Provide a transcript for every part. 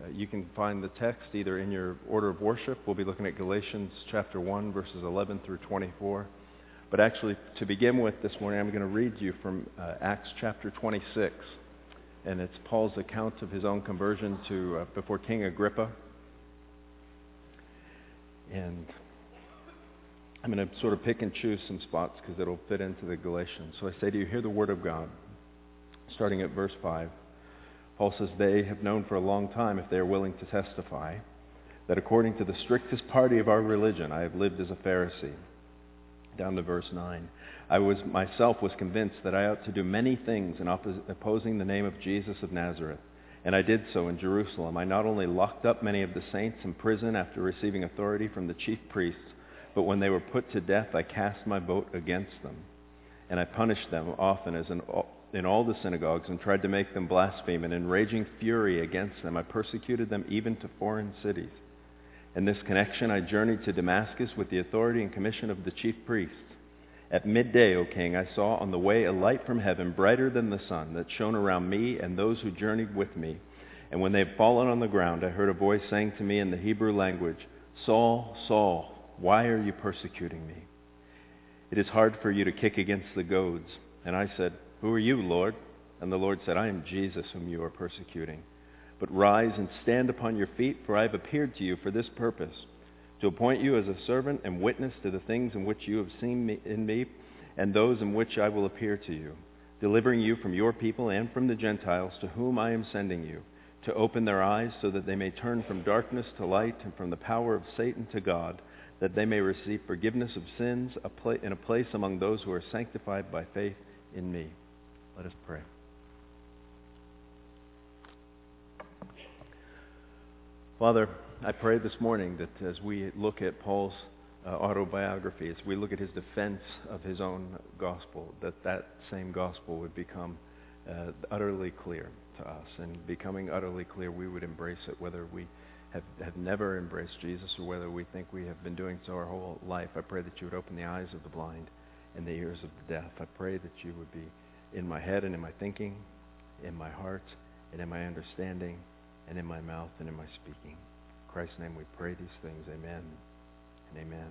You can find the text either in your order of worship. We'll be looking at Galatians chapter 1, verses 11 through 24. But actually, to begin with this morning, I'm going to read you from Acts chapter 26. And it's Paul's account of his own conversion before King Agrippa. And I'm going to sort of pick and choose some spots because it'll fit into the Galatians. So I say to you, hear the word of God. Starting at verse 5. Paul says, they have known for a long time, if they are willing to testify, that according to the strictest party of our religion, I have lived as a Pharisee. Down to verse 9. I myself was convinced that I ought to do many things in opposing the name of Jesus of Nazareth. And I did so in Jerusalem. I not only locked up many of the saints in prison after receiving authority from the chief priests, but when they were put to death, I cast my vote against them. And I punished them often in all the synagogues and tried to make them blaspheme. And in raging fury against them, I persecuted them even to foreign cities. In this connection, I journeyed to Damascus with the authority and commission of the chief priests. At midday, O king, I saw on the way a light from heaven, brighter than the sun, that shone around me and those who journeyed with me. And when they had fallen on the ground, I heard a voice saying to me in the Hebrew language, Saul, Saul, why are you persecuting me? It is hard for you to kick against the goads. And I said, Who are you, Lord? And the Lord said, I am Jesus whom you are persecuting. But rise and stand upon your feet, for I have appeared to you for this purpose, to appoint you as a servant and witness to the things in which you have seen in me, and those in which I will appear to you, delivering you from your people and from the Gentiles to whom I am sending you, to open their eyes so that they may turn from darkness to light and from the power of Satan to God, that they may receive forgiveness of sins in a place among those who are sanctified by faith in me. Let us pray. Father, I pray this morning that as we look at Paul's autobiography, as we look at his defense of his own gospel, that same gospel would become utterly clear to us. And becoming utterly clear, we would embrace it, whether we have never embraced Jesus or whether we think we have been doing so our whole life. I pray that you would open the eyes of the blind and the ears of the deaf. I pray that you would be in my head and in my thinking, in my heart and in my understanding, and in my mouth and in my speaking. In Christ's name we pray these things. Amen and amen.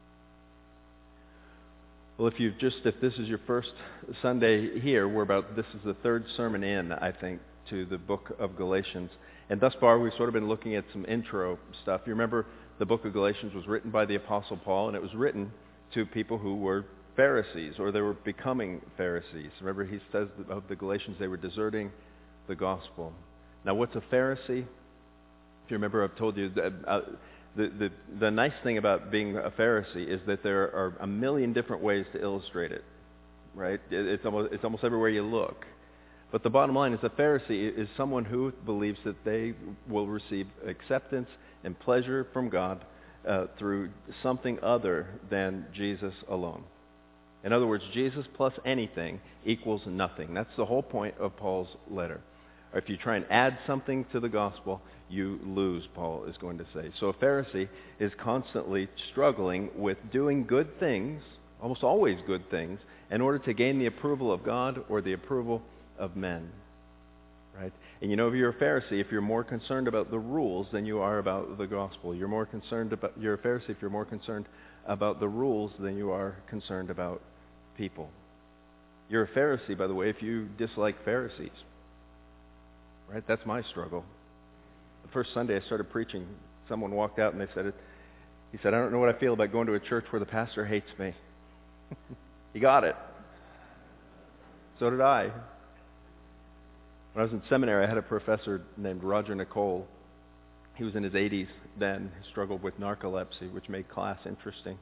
Well, if this is your first Sunday here, this is the third sermon in, I think, to the book of Galatians. And thus far, we've sort of been looking at some intro stuff. You remember the book of Galatians was written by the Apostle Paul, and it was written to people who were Pharisees, or they were becoming Pharisees. Remember, he says of the Galatians, they were deserting the gospel. Now, what's a Pharisee? If you remember, I've told you that the nice thing about being a Pharisee is that there are a million different ways to illustrate it, right? It's almost everywhere you look. But the bottom line is a Pharisee is someone who believes that they will receive acceptance and pleasure from God through something other than Jesus alone. In other words, Jesus plus anything equals nothing. That's the whole point of Paul's letter. Or if you try and add something to the gospel, you lose, Paul is going to say. So a Pharisee is constantly struggling with doing good things, almost always good things, in order to gain the approval of God or the approval of men. Right? And you know, if you're a Pharisee, if you're more concerned about the rules than you are about the gospel, you're a Pharisee if you're more concerned about the rules than you are concerned about people. You're a Pharisee, by the way, if you dislike Pharisees. Right? That's my struggle. The first Sunday I started preaching, someone walked out and he said, I don't know what I feel about going to a church where the pastor hates me. He got it. So did I. When I was in seminary, I had a professor named Roger Nicole. He was in his 80s then. He struggled with narcolepsy, which made class interesting.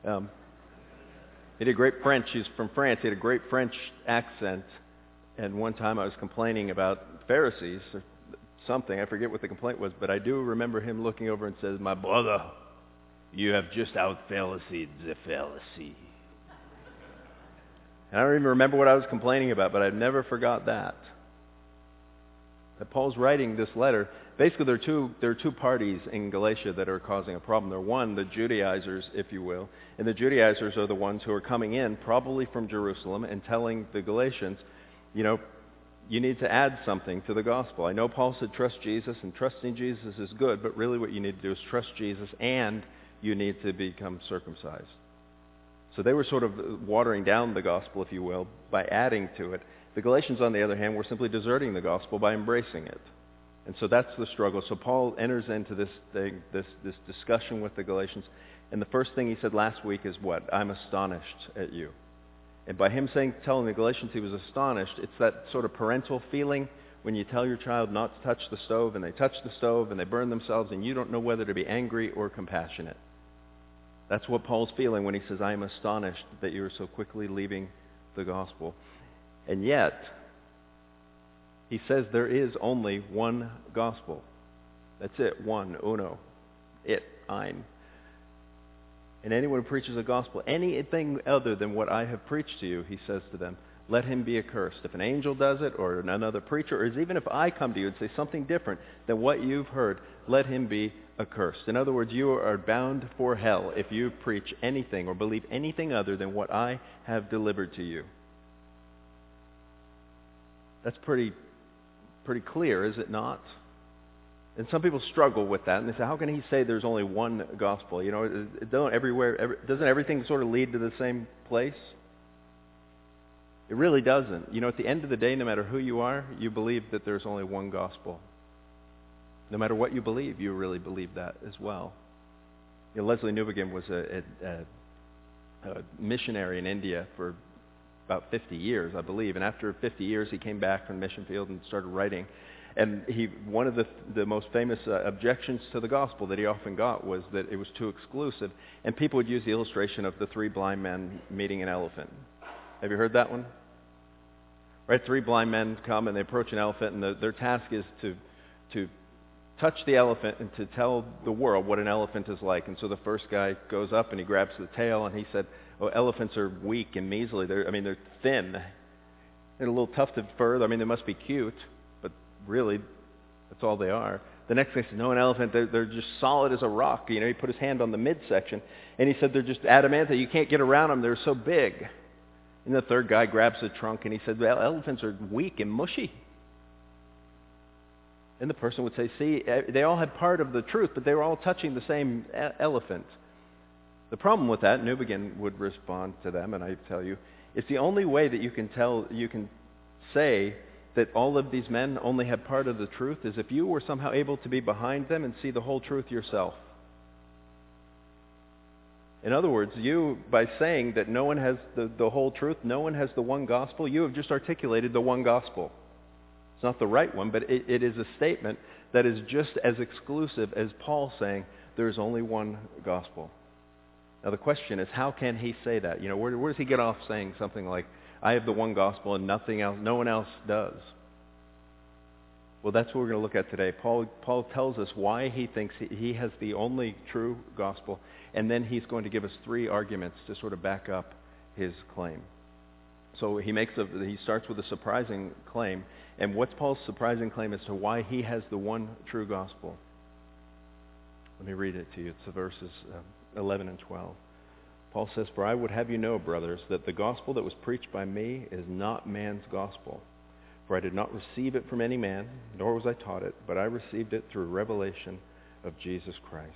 He did great French. He's from France. He had a great French accent. And one time I was complaining about Pharisees or something. I forget what the complaint was, but I do remember him looking over and says, my brother, you have just out-Pharisee the Pharisee. And I don't even remember what I was complaining about, but I've never forgot that. That Paul's writing this letter. Basically, there are two parties in Galatia that are causing a problem. They're one, the Judaizers, if you will. And the Judaizers are the ones who are coming in, probably from Jerusalem, and telling the Galatians, you know, you need to add something to the gospel. I know Paul said trust Jesus, and trusting Jesus is good, but really what you need to do is trust Jesus, and you need to become circumcised. So they were sort of watering down the gospel, if you will, by adding to it. The Galatians, on the other hand, were simply deserting the gospel by embracing it. And so that's the struggle. So Paul enters into this discussion with the Galatians, and the first thing he said last week is what? I'm astonished at you. And by him telling the Galatians he was astonished, it's that sort of parental feeling when you tell your child not to touch the stove, and they touch the stove, and they burn themselves, and you don't know whether to be angry or compassionate. That's what Paul's feeling when he says, I am astonished that you are so quickly leaving the gospel. And yet, he says there is only one gospel. That's it. One. Uno. It. Ein. And anyone who preaches a gospel, anything other than what I have preached to you, he says to them, let him be accursed. If an angel does it, or another preacher, or even if I come to you and say something different than what you've heard, let him be accursed. In other words, you are bound for hell if you preach anything or believe anything other than what I have delivered to you. That's pretty clear, is it not? And some people struggle with that, and they say, how can he say there's only one gospel? You know, doesn't everything sort of lead to the same place? It really doesn't. You know, at the end of the day, no matter who you are, you believe that there's only one gospel. No matter what you believe, you really believe that as well. You know, Leslie Newbigin was a missionary in India for about 50 years, I believe. And after 50 years, he came back from the mission field and started writing. And one of the most famous objections to the gospel that he often got was that it was too exclusive. And people would use the illustration of the three blind men meeting an elephant. Have you heard that one? Right, three blind men come and they approach an elephant, and their task is to touch the elephant and to tell the world what an elephant is like. And so the first guy goes up and he grabs the tail, and he said, oh, elephants are weak and measly. They're thin. They're a little tufted fur. I mean, they must be cute, but really, that's all they are. The next guy said, no, an elephant, they're just solid as a rock. You know, he put his hand on the midsection, and he said they're just adamantine. You can't get around them. They're so big. And the third guy grabs the trunk, and he said, well, elephants are weak and mushy. And the person would say, see, they all had part of the truth, but they were all touching the same elephant. The problem with that, Newbigin would respond to them, and I tell you, it's the only way that you can say that all of these men only had part of the truth is if you were somehow able to be behind them and see the whole truth yourself. In other words, you, by saying that no one has the whole truth, no one has the one gospel, you have just articulated the one gospel. It's not the right one, but it is a statement that is just as exclusive as Paul saying there is only one gospel. Now the question is, how can he say that? You know, where does he get off saying something like, I have the one gospel and nothing else, no one else does? Well, that's what we're going to look at today. Paul tells us why he thinks he has the only true gospel, and then he's going to give us three arguments to sort of back up his claim. So he starts with a surprising claim, and what's Paul's surprising claim as to why he has the one true gospel? Let me read it to you. It's the verses 11 and 12. Paul says, for I would have you know, brothers, that the gospel that was preached by me is not man's gospel. For I did not receive it from any man, nor was I taught it, but I received it through revelation of Jesus Christ.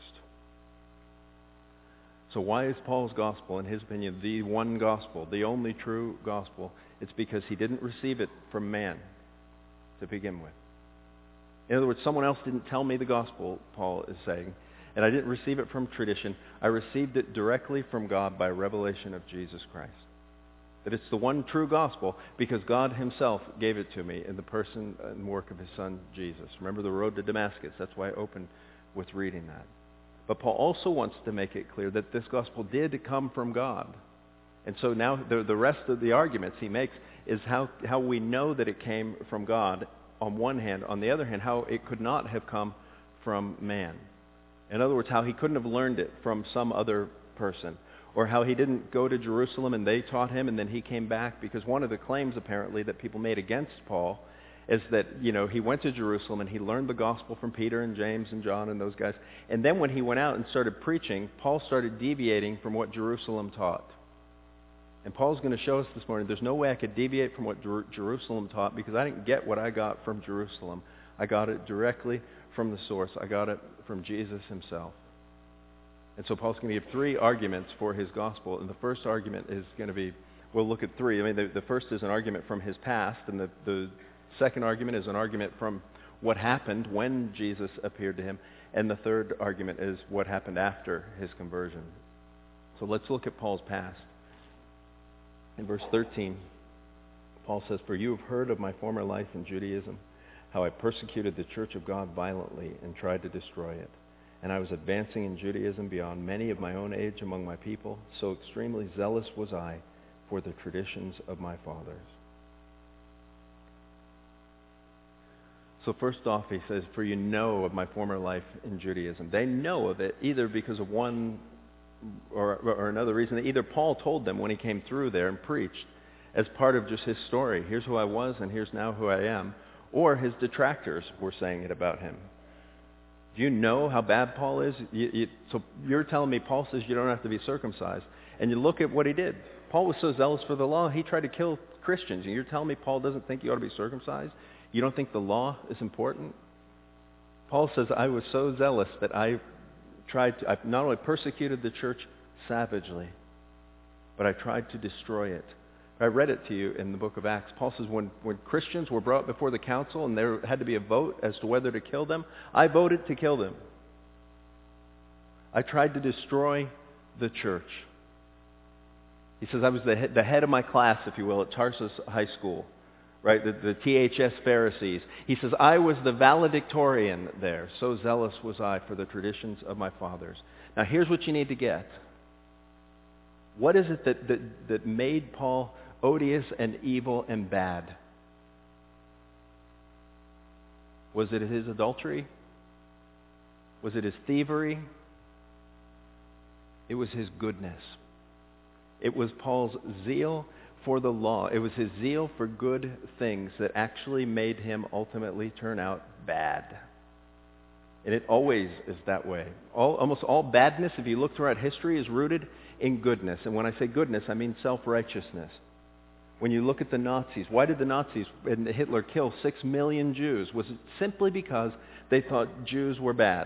So why is Paul's gospel, in his opinion, the one gospel, the only true gospel? It's because he didn't receive it from man to begin with. In other words, someone else didn't tell me the gospel, Paul is saying, and I didn't receive it from tradition. I received it directly from God by revelation of Jesus Christ. That it's the one true gospel because God himself gave it to me in the person and work of his son, Jesus. Remember the road to Damascus? That's why I opened with reading that. But Paul also wants to make it clear that this gospel did come from God. And so now the rest of the arguments he makes is how we know that it came from God on one hand. On the other hand, how it could not have come from man. In other words, how he couldn't have learned it from some other person. Or how he didn't go to Jerusalem and they taught him and then he came back. Because one of the claims apparently that people made against Paul is that, you know, he went to Jerusalem and he learned the gospel from Peter and James and John and those guys. And then when he went out and started preaching, Paul started deviating from what Jerusalem taught. And Paul's going to show us this morning there's no way I could deviate from what Jerusalem taught, because I didn't get what I got from Jerusalem. I got it directly from the source. I got it from Jesus himself. And so Paul's going to give three arguments for his gospel. And the first argument is going to be, we'll look at three. I mean, the first is an argument from his past, and the second argument is an argument from what happened when Jesus appeared to him. And the third argument is what happened after his conversion. So let's look at Paul's past. In verse 13, Paul says, "For you have heard of my former life in Judaism, how I persecuted the church of God violently and tried to destroy it. And I was advancing in Judaism beyond many of my own age among my people. So extremely zealous was I for the traditions of my fathers." So first off, he says, "For you know of my former life in Judaism." They know of it either because of one or another reason. Either Paul told them when he came through there and preached as part of just his story, here's who I was and here's now who I am, or his detractors were saying it about him. Do you know how bad Paul is? So you're telling me Paul says you don't have to be circumcised. And you look at what he did. Paul was so zealous for the law, he tried to kill Christians. And you're telling me Paul doesn't think you ought to be circumcised? You don't think the law is important? Paul says, I was so zealous that I not only persecuted the church savagely, but I tried to destroy it. I read it to you in the book of Acts. Paul says when Christians were brought before the council and there had to be a vote as to whether to kill them, I voted to kill them. I tried to destroy the church. He says I was the head of my class, if you will, at Tarsus High School, right? The THS Pharisees. He says I was the valedictorian there. So zealous was I for the traditions of my fathers. Now here's what you need to get. What is it that made Paul odious and evil and bad? Was it his adultery? Was it his thievery? It was his goodness. It was Paul's zeal for the law. It was his zeal for good things that actually made him ultimately turn out bad. And it always is that way. Almost all badness, if you look throughout history, is rooted in goodness. And when I say goodness, I mean self-righteousness. When you look at the Nazis, why did the Nazis and Hitler kill 6 million Jews? Was it simply because they thought Jews were bad?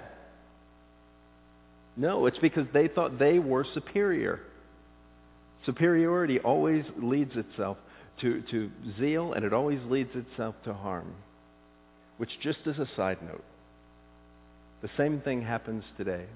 No, it's because they thought they were superior. Superiority always leads itself to zeal, and it always leads itself to harm. Which, just as a side note, the same thing happens today.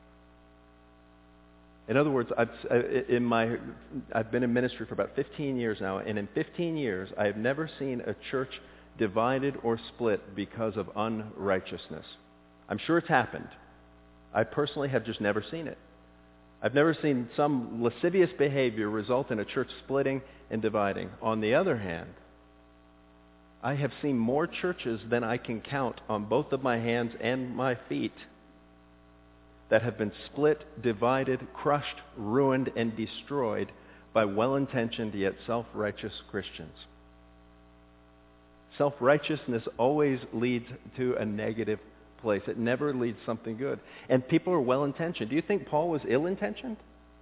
In other words, I've been in ministry for about 15 years now, and in 15 years, I have never seen a church divided or split because of unrighteousness. I'm sure it's happened. I personally have just never seen it. I've never seen some lascivious behavior result in a church splitting and dividing. On the other hand, I have seen more churches than I can count on both of my hands and my feet that have been split, divided, crushed, ruined, and destroyed by well-intentioned yet self-righteous Christians. Self-righteousness always leads to a negative place. It never leads something good. And people are well-intentioned. Do you think Paul was ill-intentioned?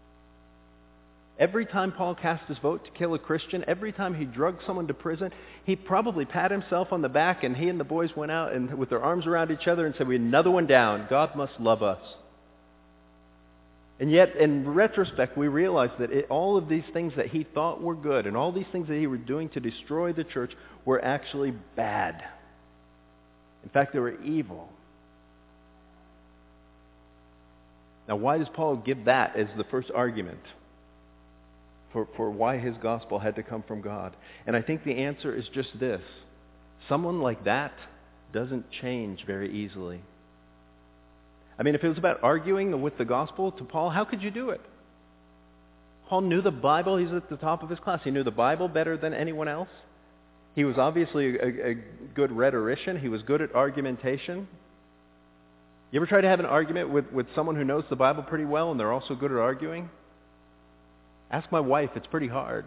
Every time Paul cast his vote to kill a Christian, every time he drug someone to prison, he probably pat himself on the back, and he and the boys went out and with their arms around each other and said, "We had another one down. God must love us." And yet, in retrospect, we realize that all of these things that he thought were good and all these things that he was doing to destroy the church were actually bad. In fact, they were evil. Now, why does Paul give that as the first argument for why his gospel had to come from God? And I think the answer is just this. Someone like that doesn't change very easily. I mean, if it was about arguing with the gospel to Paul, how could you do it? Paul knew the Bible. He's at the top of his class. He knew the Bible better than anyone else. He was obviously a good rhetorician. He was good at argumentation. You ever try to have an argument with someone who knows the Bible pretty well and they're also good at arguing? Ask my wife. It's pretty hard.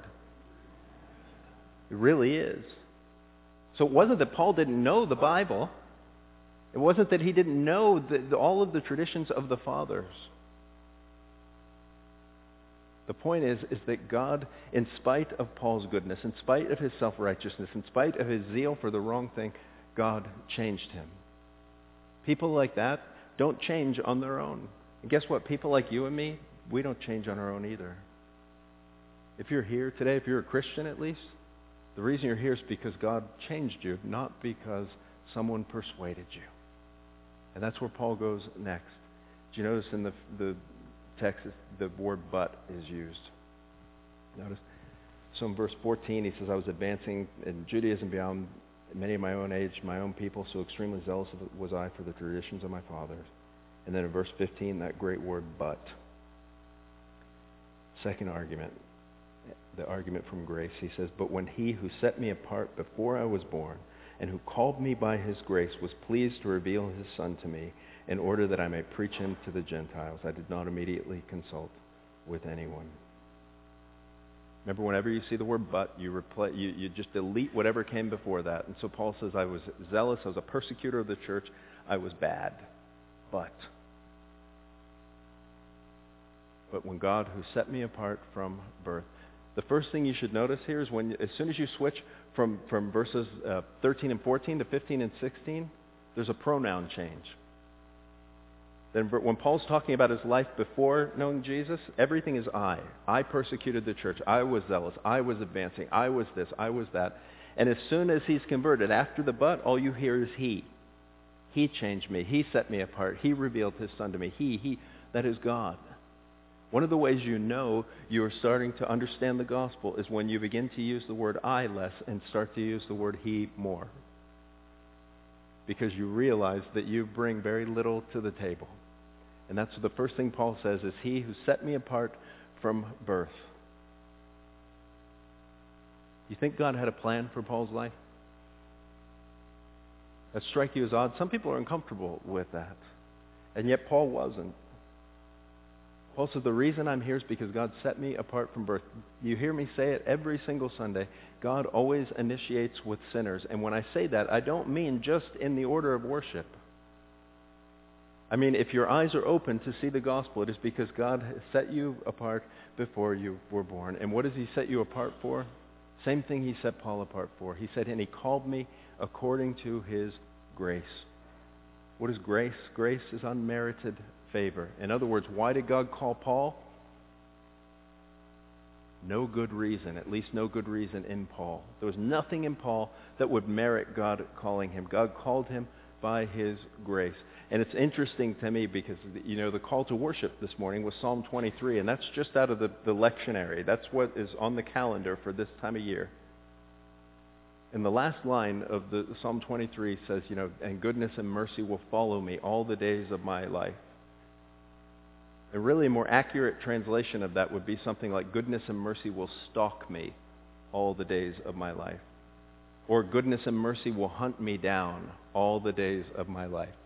It really is. So it wasn't that Paul didn't know the Bible. It wasn't that he didn't know all of the traditions of the fathers. The point is that God, in spite of Paul's goodness, in spite of his self-righteousness, in spite of his zeal for the wrong thing, God changed him. People like that don't change on their own. And guess what? People like you and me, we don't change on our own either. If you're here today, if you're a Christian at least, the reason you're here is because God changed you, not because someone persuaded you. And that's where Paul goes next. Do you notice in the text the word but is used? Notice. So in verse 14 he says, I was advancing in Judaism beyond many of my own age, my own people, so extremely zealous was I for the traditions of my fathers. And then in verse 15, that great word but. Second argument, the argument from grace. He says, but when he who set me apart before I was born and who called me by his grace was pleased to reveal his Son to me in order that I may preach him to the Gentiles, I did not immediately consult with anyone. Remember, whenever you see the word but, you just delete whatever came before that. And so Paul says, I was zealous, I was a persecutor of the church, I was bad. But when God, who set me apart from birth, the first thing you should notice here is as soon as you switch from verses 13 and 14 to 15 and 16, there's a pronoun change. Then when Paul's talking about his life before knowing Jesus, everything is I. I persecuted the church. I was zealous. I was advancing. I was this. I was that. And as soon as he's converted, after the but, all you hear is he. He changed me. He set me apart. He revealed his Son to me. He. That is God. One of the ways you know you are starting to understand the gospel is when you begin to use the word I less and start to use the word he more. Because you realize that you bring very little to the table. And that's the first thing Paul says is he who set me apart from birth. You think God had a plan for Paul's life? That strike you as odd? Some people are uncomfortable with that. And yet Paul wasn't. Paul said, the reason I'm here is because God set me apart from birth. You hear me say it every single Sunday. God always initiates with sinners. And when I say that, I don't mean just in the order of worship. I mean, if your eyes are open to see the gospel, it is because God has set you apart before you were born. And what does he set you apart for? Same thing he set Paul apart for. He said, and he called me according to his grace. What is grace? Grace is unmerited favor. In other words, why did God call Paul? No good reason, at least no good reason in Paul. There was nothing in Paul that would merit God calling him. God called him by his grace. And it's interesting to me because, the call to worship this morning was Psalm 23, and that's just out of the lectionary. That's what is on the calendar for this time of year. And the last line of the Psalm 23 says, and goodness and mercy will follow me all the days of my life. A really more accurate translation of that would be something like, goodness and mercy will stalk me all the days of my life. Or goodness and mercy will hunt me down all the days of my life.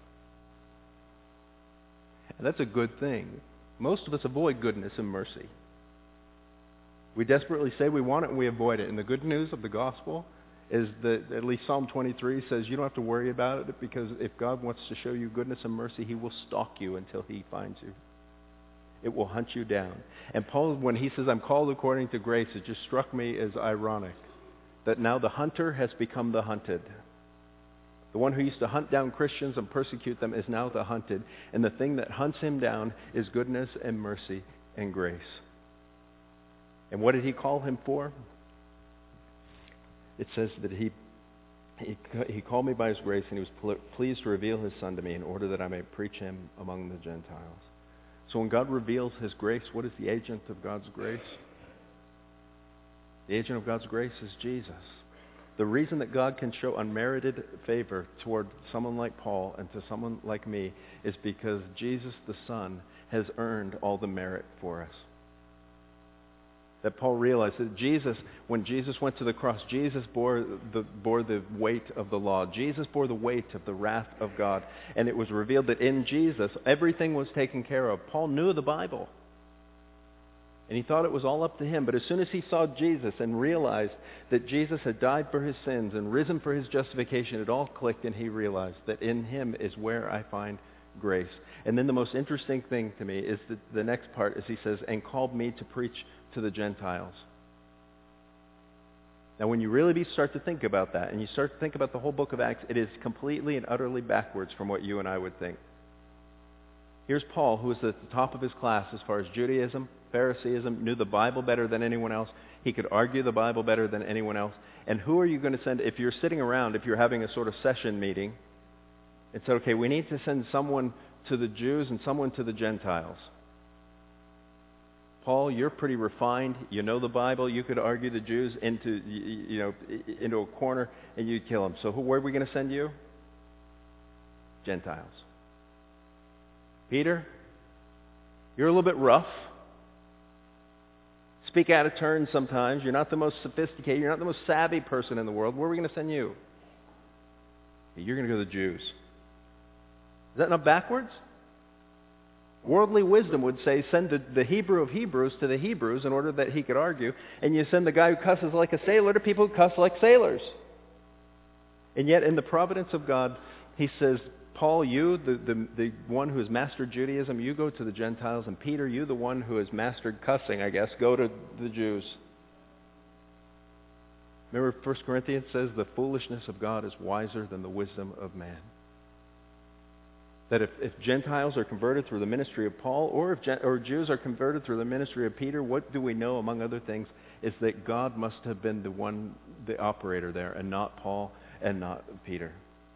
And that's a good thing. Most of us avoid goodness and mercy. We desperately say we want it and we avoid it. And the good news of the gospel is that at least Psalm 23 says you don't have to worry about it, because if God wants to show you goodness and mercy, he will stalk you until he finds you. It will hunt you down. And Paul, when he says, I'm called according to grace, it just struck me as ironic that now the hunter has become the hunted. The one who used to hunt down Christians and persecute them is now the hunted. And the thing that hunts him down is goodness and mercy and grace. And what did he call him for? It says that he called me by his grace, and he was pleased to reveal his Son to me in order that I may preach him among the Gentiles. So when God reveals his grace, what is the agent of God's grace? The agent of God's grace is Jesus. The reason that God can show unmerited favor toward someone like Paul and to someone like me is because Jesus the Son has earned all the merit for us. That Paul realized that when Jesus went to the cross, Jesus bore the weight of the law. Jesus bore the weight of the wrath of God. And it was revealed that in Jesus, everything was taken care of. Paul knew the Bible. And he thought it was all up to him. But as soon as he saw Jesus and realized that Jesus had died for his sins and risen for his justification, it all clicked, and he realized that in him is where I find grace. And then the most interesting thing to me is the next part is he says, and called me to preach to the Gentiles. Now when you really start to think about that, and you start to think about the whole book of Acts, it is completely and utterly backwards from what you and I would think. Here's Paul, who was at the top of his class as far as Judaism, Phariseeism, knew the Bible better than anyone else. He could argue the Bible better than anyone else. And who are you going to send, if you're sitting around, if you're having a sort of session meeting, and said, okay, we need to send someone to the Jews and someone to the Gentiles. Paul, you're pretty refined. You know the Bible. You could argue the Jews into a corner and you'd kill them. So where are we going to send you? Gentiles. Peter, you're a little bit rough. Speak out of turn sometimes. You're not the most sophisticated. You're not the most savvy person in the world. Where are we going to send you? You're going to go to the Jews. Is that not backwards? Worldly wisdom would say send the Hebrew of Hebrews to the Hebrews in order that he could argue, and you send the guy who cusses like a sailor to people who cuss like sailors. And yet in the providence of God, he says, Paul, you, the one who has mastered Judaism, you go to the Gentiles, and Peter, you, the one who has mastered cussing, I guess, go to the Jews. Remember 1 Corinthians says the foolishness of God is wiser than the wisdom of man. That if Gentiles are converted through the ministry of Paul, or if Jews are converted through the ministry of Peter, what do we know, among other things, is that God must have been the operator there, and not Paul and not Peter.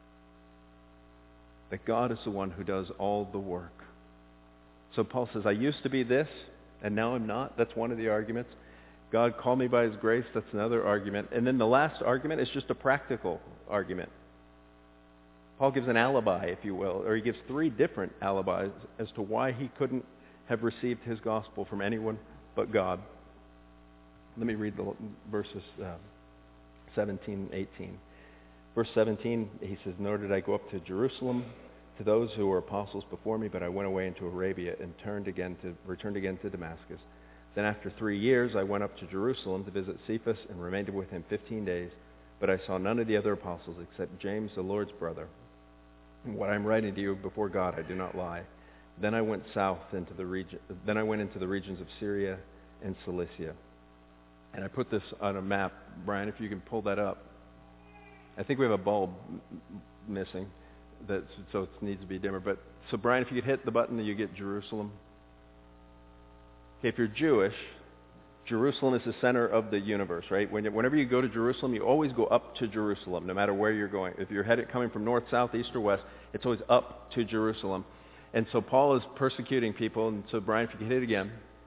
That God is the one who does all the work. So Paul says, I used to be this, and now I'm not. That's one of the arguments. God called me by his grace. That's another argument. And then the last argument is just a practical argument. Paul gives an alibi, if you will, or he gives 3 different alibis as to why he couldn't have received his gospel from anyone but God. Let me read the verses 17 and 18. Verse 17, he says, nor did I go up to Jerusalem to those who were apostles before me, but I went away into Arabia and returned again to Damascus. Then after 3 years I went up to Jerusalem to visit Cephas and remained with him 15 days, but I saw none of the other apostles except James, the Lord's brother. And what I'm writing to you before God, I do not lie. Then I went into the regions of Syria and Cilicia. And I put this on a map. Brian, if you can pull that up. I think we have a bulb missing, so it needs to be dimmer. So Brian, if you could hit the button, you get Jerusalem. Okay, if you're Jewish, Jerusalem is the center of the universe, right? Whenever you go to Jerusalem, you always go up to Jerusalem, no matter where you're going. If you're coming from north, south, east, or west, it's always up to Jerusalem. And so Paul is persecuting people, and so Brian, if you can hit it again.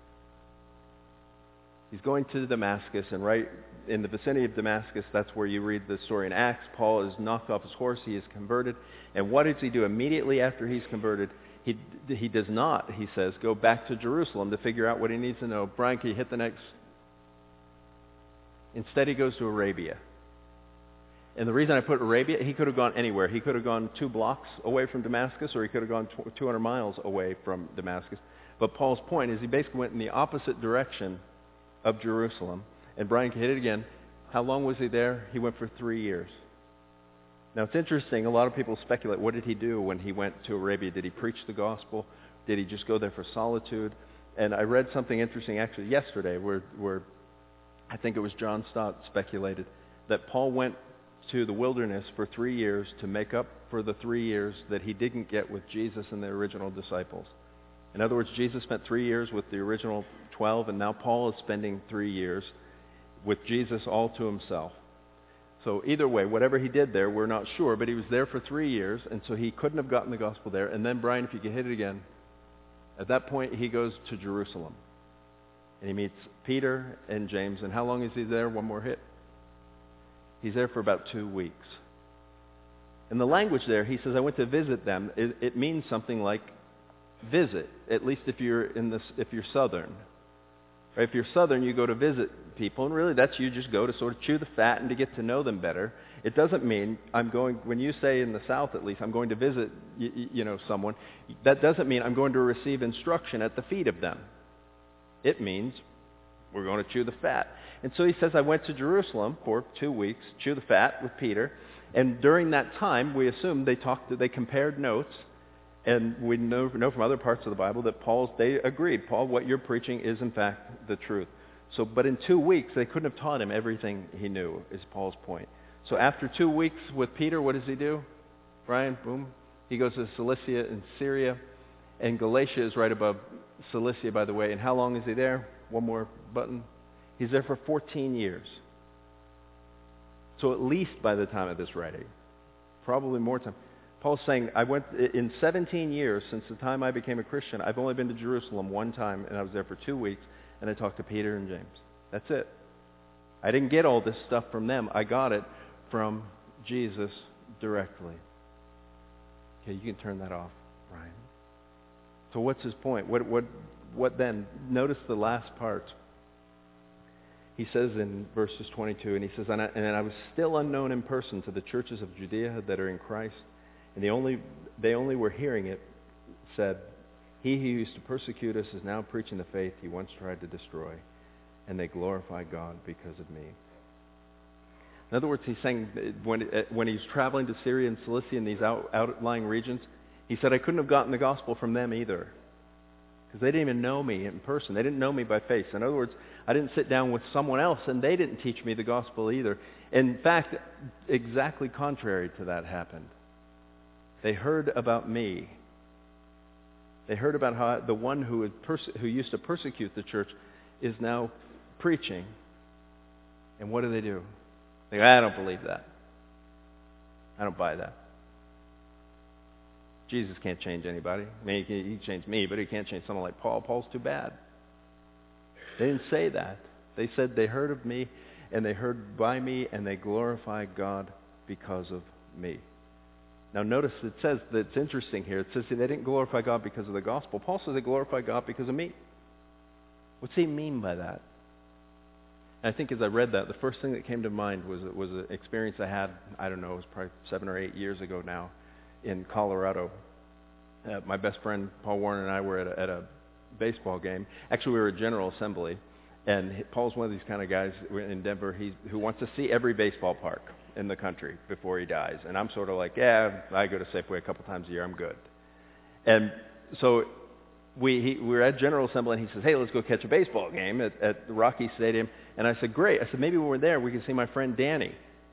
He's going to Damascus, and right in the vicinity of Damascus, that's where you read the story in Acts. Paul is knocked off his horse. He is converted. And what does he do immediately after he's converted? He does not, he says, go back to Jerusalem to figure out what he needs to know. Brian, can you hit the next? Instead, he goes to Arabia. And the reason I put Arabia, he could have gone anywhere. He could have gone 2 blocks away from Damascus, or he could have gone 200 miles away from Damascus. But Paul's point is he basically went in the opposite direction of Jerusalem. And Brian, can you hit it again? How long was he there? He went for 3 years. Now, it's interesting. A lot of people speculate, what did he do when he went to Arabia? Did he preach the gospel? Did he just go there for solitude? And I read something interesting actually yesterday where I think it was John Stott speculated that Paul went to the wilderness for 3 years to make up for the 3 years that he didn't get with Jesus and the original disciples. In other words, Jesus spent 3 years with the original 12, and now Paul is spending 3 years with Jesus all to himself. So either way, whatever he did there, we're not sure, but he was there for 3 years, and so he couldn't have gotten the gospel there. And then, Brian, if you could hit it again, at that point he goes to Jerusalem. And he meets Peter and James, and how long is he there? One more hit. He's there for about 2 weeks. In the language there, he says, I went to visit them. It means something like visit, at least if you're Southern. Right? If you're Southern, you go to visit people, and really that's you just go to sort of chew the fat and to get to know them better. It doesn't mean when you say in the South at least, I'm going to visit someone, that doesn't mean I'm going to receive instruction at the feet of them. It means we're going to chew the fat. And so he says, I went to Jerusalem for 2 weeks, chew the fat with Peter, and during that time, we assume they compared notes, And we know from other parts of the Bible that they agreed, Paul, what you're preaching is in fact the truth. But in 2 weeks, they couldn't have taught him everything he knew, is Paul's point. So after 2 weeks with Peter, what does he do? Brian, boom. He goes to Cilicia and Syria. And Galatia is right above Cilicia, by the way. And how long is he there? One more button. He's there for 14 years. So at least by the time of this writing, probably more time. Paul's saying, in 17 years since the time I became a Christian, I've only been to Jerusalem one time, and I was there for 2 weeks, and I talked to Peter and James. That's it. I didn't get all this stuff from them. I got it from Jesus directly. Okay, you can turn that off, Brian. So what's his point? What then? Notice the last part. He says in verses 22, and he says, and I was still unknown in person to the churches of Judea that are in Christ, and they only were hearing it, said, he who used to persecute us is now preaching the faith he once tried to destroy, and they glorify God because of me. In other words, he's saying when he's traveling to Syria and Cilicia in these outlying regions, he said, I couldn't have gotten the gospel from them either. Because they didn't even know me in person. They didn't know me by face. In other words, I didn't sit down with someone else, and they didn't teach me the gospel either. In fact, exactly contrary to that happened. They heard about me. They heard about how the one who used to persecute the church is now preaching. And what do? They go, I don't believe that. I don't buy that. Jesus can't change anybody. I mean, he changed me, but he can't change someone like Paul. Paul's too bad. They didn't say that. They said they heard of me, and they heard by me, and they glorify God because of me. Now notice it says that it's interesting here. It says they didn't glorify God because of the gospel. Paul says they glorify God because of me. What's he mean by that? And I think as I read that, the first thing that came to mind was an experience I had, I don't know, it was probably 7 or 8 years ago now, in Colorado. My best friend Paul Warren and I were at a baseball game. Actually, we were at General Assembly, and Paul's one of these kind of guys in Denver who wants to see every baseball park in the country before he dies. And I'm sort of like, yeah, I go to Safeway a couple times a year, I'm good. And so we were at General Assembly, and he says, hey, let's go catch a baseball game at the Rocky Stadium. And I said, great. I said, maybe when we're there, we can see my friend Danny.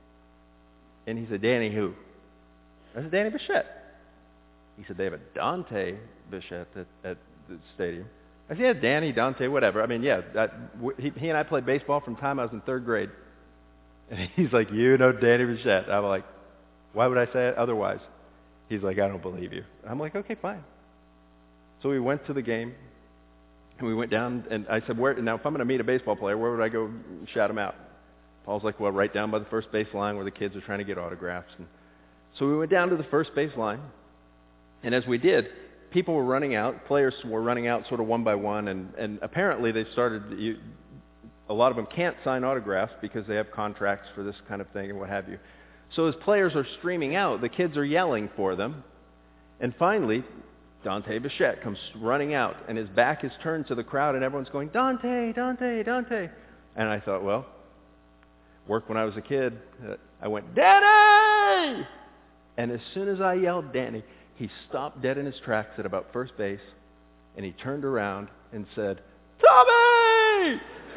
And he said, Danny who? I said, Danny Bichette. He said, they have a Dante Bichette at the stadium. I said, yeah, Danny, Dante, whatever. I mean, yeah, he and I played baseball from the time I was in 3rd grade. And he's like, you know Danny Bichette. I'm like, why would I say it otherwise? He's like, I don't believe you. I'm like, okay, fine. So we went to the game, and we went down, and I said, now if I'm going to meet a baseball player, where would I go shout him out? Paul's like, well, right down by the first base line where the kids are trying to get autographs. And so we went down to the first base line, and as we did, people were running out, players were running out sort of one by one, and apparently they started, a lot of them can't sign autographs because they have contracts for this kind of thing and what have you. So as players are streaming out, the kids are yelling for them, and finally, Dante Bichette comes running out, and his back is turned to the crowd, and everyone's going, Dante, Dante, Dante. And I thought, well, worked when I was a kid. I went, Danny! And as soon as I yelled Danny, he stopped dead in his tracks at about first base, and he turned around and said, Tommy!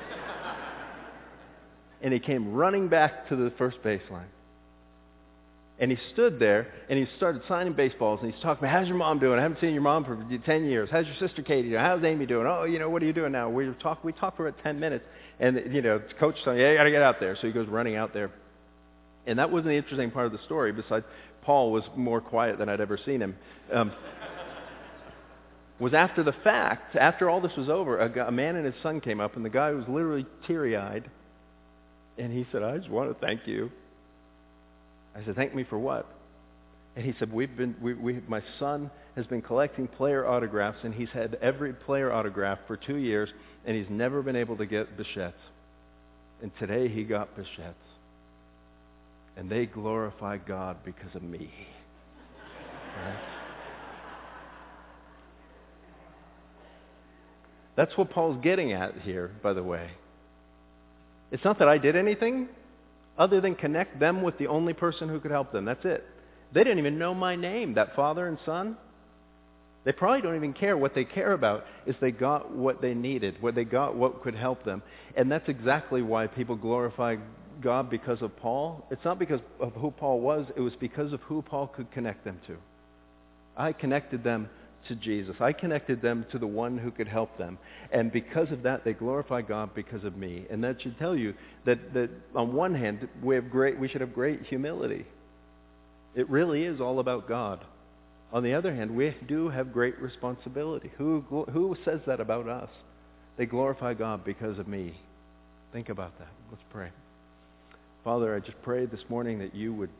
And he came running back to the first baseline. And he stood there, and he started signing baseballs, and he's talking about, how's your mom doing? I haven't seen your mom for 10 years. How's your sister Katie doing? How's Amy doing? Oh, what are you doing now? We talked for about 10 minutes. And, coach told me, yeah, you got to get out there. So he goes running out there. And that wasn't the interesting part of the story, besides Paul was more quiet than I'd ever seen him. Was after the fact, after all this was over, a man and his son came up, and the guy was literally teary-eyed. And he said, I just want to thank you. I said, thank me for what? And he said, my son has been collecting player autographs, and he's had every player autograph for 2 years, and he's never been able to get Bichette's. And today he got Bichette's. And they glorify God because of me. Right? That's what Paul's getting at here, by the way. It's not that I did anything other than connect them with the only person who could help them. That's it. They didn't even know my name, that father and son. They probably don't even care. What they care about is they got what they needed, what they got what could help them. And that's exactly why people glorify God because of Paul. It's not because of who Paul was. It was because of who Paul could connect them to. I connected them to Jesus. I connected them to the one who could help them. And because of that, they glorify God because of me. And that should tell you that on one hand, we should have great humility. It really is all about God. On the other hand, we do have great responsibility. Who says that about us? They glorify God because of me. Think about that. Let's pray. Father, I just pray this morning that you would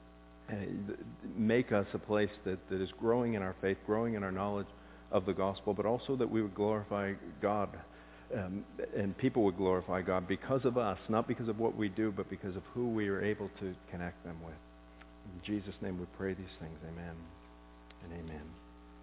make us a place that is growing in our faith, growing in our knowledge of the gospel, but also that we would glorify God and people would glorify God because of us, not because of what we do, but because of who we are able to connect them with. In Jesus' name we pray these things. Amen and amen.